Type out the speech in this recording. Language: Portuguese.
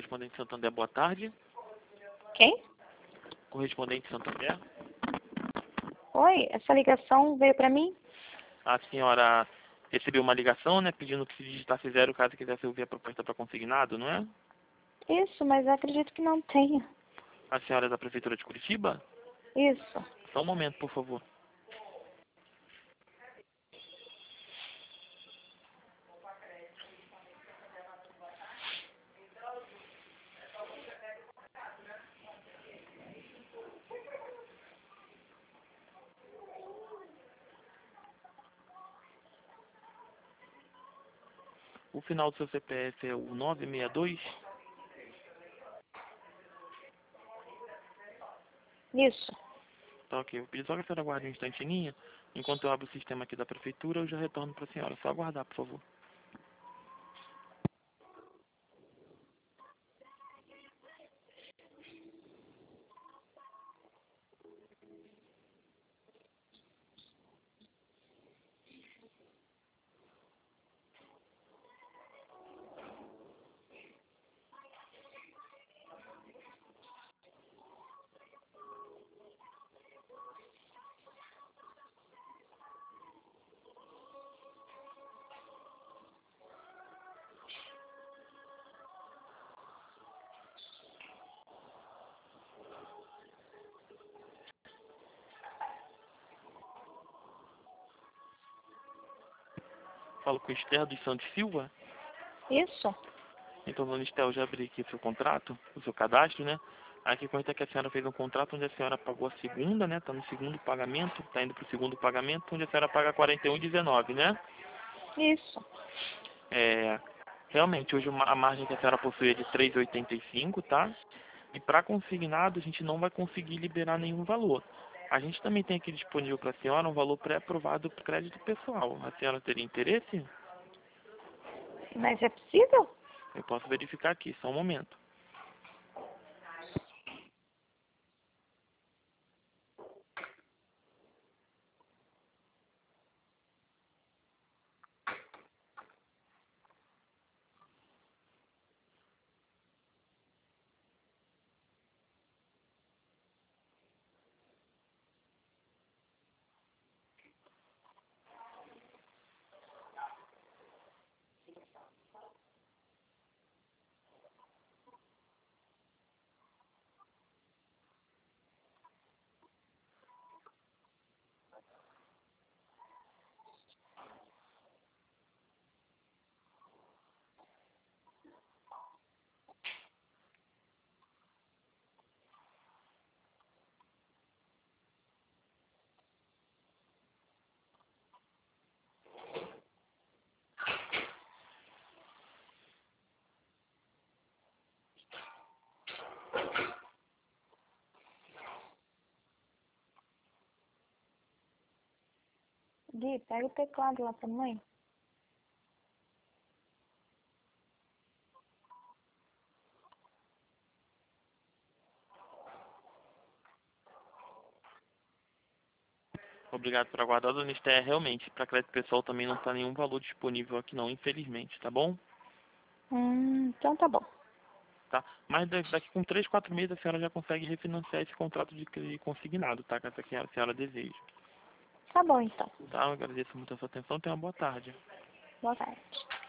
Correspondente Santander, boa tarde. Quem? Correspondente Santander. Oi, essa ligação veio pra mim? A senhora recebeu uma ligação, né, pedindo que se digitasse 0 caso quisesse ouvir a proposta para consignado, não é? Isso, mas eu acredito que não tenha. A senhora é da Prefeitura de Curitiba? Isso. Só um momento, por favor. O final do seu CPF é o 962? Isso. Tá ok. Eu pedi só que a senhora aguarde um instante em linha. Enquanto eu abro o sistema aqui da Prefeitura, eu já retorno para a senhora. Só aguardar, por favor. Falo com Esther dos Santos Silva. Isso. Então, dona Esther, eu já abri aqui o seu contrato, o seu cadastro, né? Aqui consta que a senhora fez um contrato onde a senhora pagou a segunda, né? Tá no segundo pagamento, tá indo pro segundo pagamento, onde a senhora paga R$ 41,19, né? Isso. Realmente, hoje a margem que a senhora possui é de 3,85, tá? E para consignado, a gente não vai conseguir liberar nenhum valor. A gente também tem aqui disponível para a senhora um valor pré-aprovado para crédito pessoal. A senhora teria interesse? Mas é possível? Eu posso verificar aqui, só um momento. Gui, pega o teclado lá pra mãe. Obrigado por aguardar, dona Esther. Realmente, para crédito pessoal também não está nenhum valor disponível aqui não, infelizmente, tá bom? Então tá bom. Tá? Mas daqui com 3, 4 meses a senhora já consegue refinanciar esse contrato de consignado, tá? Caso a senhora deseje. Tá bom, então. Tá? Eu agradeço muito a sua atenção. Tenha uma boa tarde. Boa tarde.